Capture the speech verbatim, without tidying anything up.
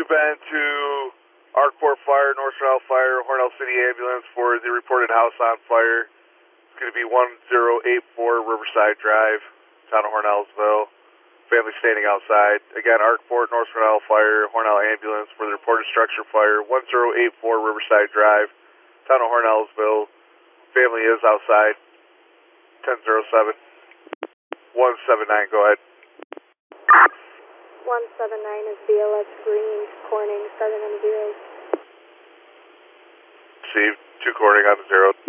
been to Arkport Fire, North Hornell Fire, Hornell City Ambulance for the reported house on fire. It's going to be one zero eight four Riverside Drive, town of Hornellsville. Family standing outside. Again, Arkport, North Hornell Fire, Hornell Ambulance for the reported structure fire, one zero eight four Riverside Drive, town of Hornellsville. Family is outside. ten oh seven. one seven nine, go ahead. one seven nine is B L S Green, Corning, starting on the zeros. Received, two Corning on the zero.